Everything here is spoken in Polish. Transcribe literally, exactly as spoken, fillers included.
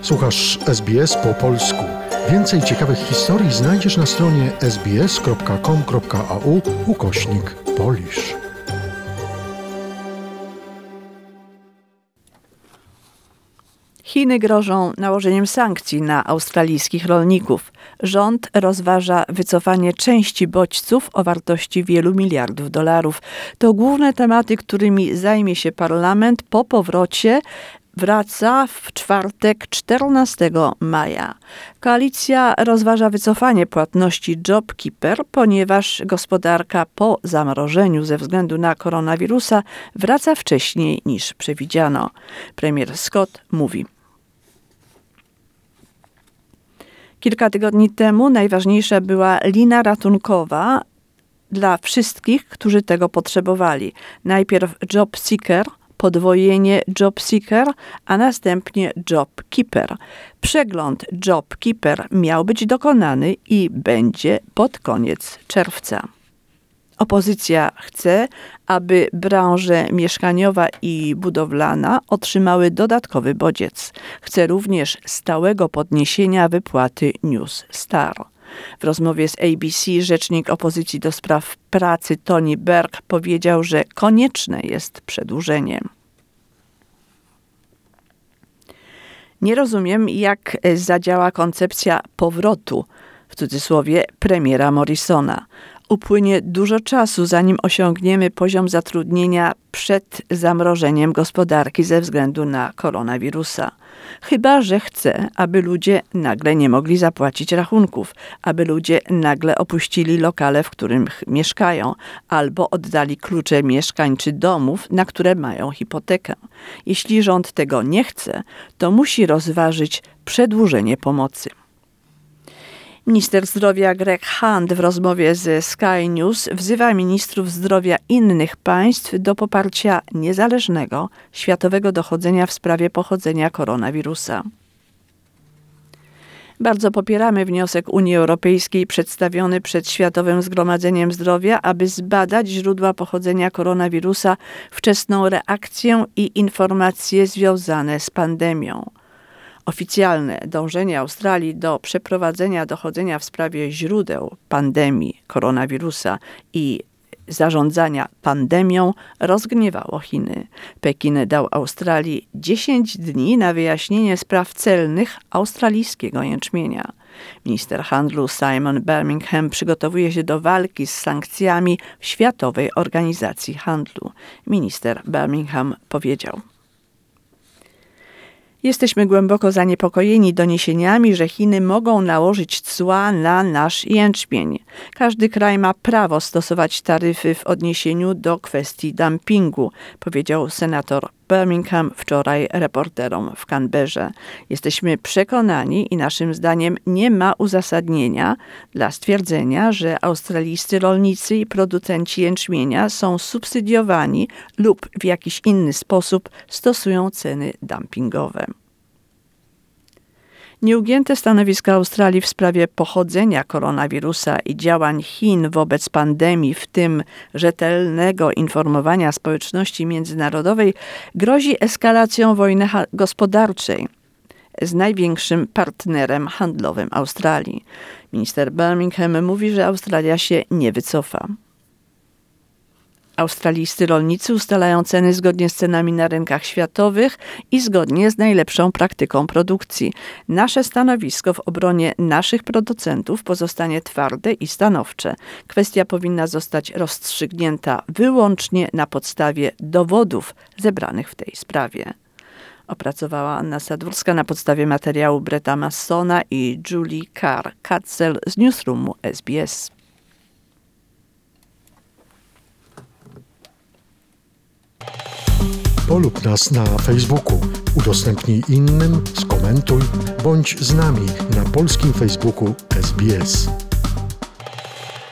Słuchasz S B S po polsku. Więcej ciekawych historii znajdziesz na stronie sbs.com.au ukośnik Polish. Chiny grożą nałożeniem sankcji na australijskich rolników. Rząd rozważa wycofanie części bodźców o wartości wielu miliardów dolarów. To główne tematy, którymi zajmie się parlament po powrocie. Wraca w czwartek czternastego maja. Koalicja rozważa wycofanie płatności JobKeeper, ponieważ gospodarka po zamrożeniu ze względu na koronawirusa wraca wcześniej niż przewidziano. Premier Scott mówi: Kilka tygodni temu najważniejsza była lina ratunkowa dla wszystkich, którzy tego potrzebowali. Najpierw JobSeeker, podwojenie JobSeeker, a następnie JobKeeper. Przegląd JobKeeper miał być dokonany i będzie pod koniec czerwca. Opozycja chce, aby branże mieszkaniowa i budowlana otrzymały dodatkowy bodziec. Chce również stałego podniesienia wypłaty News Star. W rozmowie z A B C rzecznik opozycji do spraw pracy Tony Berg powiedział, że konieczne jest przedłużenie. Nie rozumiem, jak zadziała koncepcja powrotu, w cudzysłowie, premiera Morrisona. Upłynie dużo czasu, zanim osiągniemy poziom zatrudnienia przed zamrożeniem gospodarki ze względu na koronawirusa. Chyba że chce, aby ludzie nagle nie mogli zapłacić rachunków, aby ludzie nagle opuścili lokale, w których mieszkają, albo oddali klucze mieszkań czy domów, na które mają hipotekę. Jeśli rząd tego nie chce, to musi rozważyć przedłużenie pomocy. Minister zdrowia Greg Hunt w rozmowie ze Sky News wzywa ministrów zdrowia innych państw do poparcia niezależnego, światowego dochodzenia w sprawie pochodzenia koronawirusa. Bardzo popieramy wniosek Unii Europejskiej przedstawiony przed Światowym Zgromadzeniem Zdrowia, aby zbadać źródła pochodzenia koronawirusa, wczesną reakcję i informacje związane z pandemią. Oficjalne dążenie Australii do przeprowadzenia dochodzenia w sprawie źródeł pandemii koronawirusa i zarządzania pandemią rozgniewało Chiny. Pekin dał Australii dziesięć dni na wyjaśnienie spraw celnych australijskiego jęczmienia. Minister handlu Simon Birmingham przygotowuje się do walki z sankcjami w Światowej Organizacji Handlu. Minister Birmingham powiedział: Jesteśmy głęboko zaniepokojeni doniesieniami, że Chiny mogą nałożyć cła na nasz jęczmień. Każdy kraj ma prawo stosować taryfy w odniesieniu do kwestii dumpingu, powiedział senator Birmingham wczoraj reporterom w Canberrze. Jesteśmy przekonani i naszym zdaniem nie ma uzasadnienia dla stwierdzenia, że australijscy rolnicy i producenci jęczmienia są subsydiowani lub w jakiś inny sposób stosują ceny dumpingowe. Nieugięte stanowisko Australii w sprawie pochodzenia koronawirusa i działań Chin wobec pandemii, w tym rzetelnego informowania społeczności międzynarodowej, grozi eskalacją wojny gospodarczej z największym partnerem handlowym Australii. Minister Birmingham mówi, że Australia się nie wycofa. Australijscy rolnicy ustalają ceny zgodnie z cenami na rynkach światowych i zgodnie z najlepszą praktyką produkcji. Nasze stanowisko w obronie naszych producentów pozostanie twarde i stanowcze. Kwestia powinna zostać rozstrzygnięta wyłącznie na podstawie dowodów zebranych w tej sprawie. Opracowała Anna Sadurska na podstawie materiału Bretta Massona i Julie Carr-Katzel z Newsroomu S B S. Polub nas na Facebooku, udostępnij innym, skomentuj, bądź z nami na polskim Facebooku S B S.